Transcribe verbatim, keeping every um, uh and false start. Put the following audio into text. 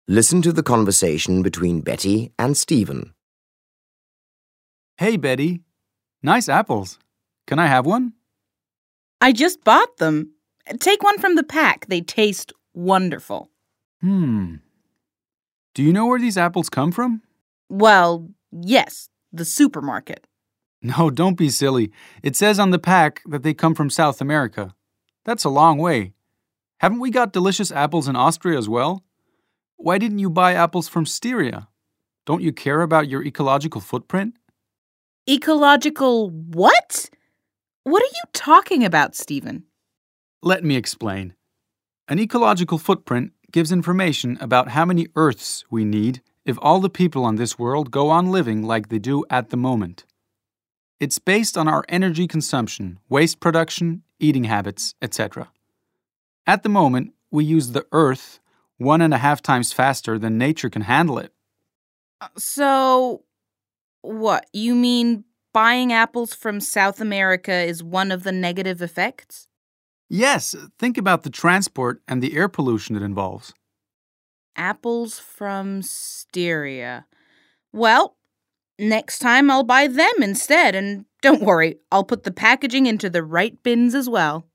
Listen to the conversation between Betty and Stephen. Hey, Betty. Nice apples. Can I have one? I just bought them. Take one from the pack. They taste wonderful. Hmm. Do you know where these apples come from? Well, yes, the supermarket. No, don't be silly. It says on the pack that they come from South America. That's a long way. Haven't we got delicious apples in Austria as well? Why didn't you buy apples from Styria? Don't you care about your ecological footprint? Ecological what? What are you talking about, Stephen? Let me explain. An ecological footprint gives information about how many Earths we need if all the people on this world go on living like they do at the moment. It's based on our energy consumption, waste production, eating habits, et cetera. At the moment, we use the Earth one and a half times faster than nature can handle it. So, what, you mean buying apples from South America is one of the negative effects? Yes, think about the transport and the air pollution it involves. Apples from Styria. Well, next time I'll buy them instead, and don't worry, I'll put the packaging into the right bins as well.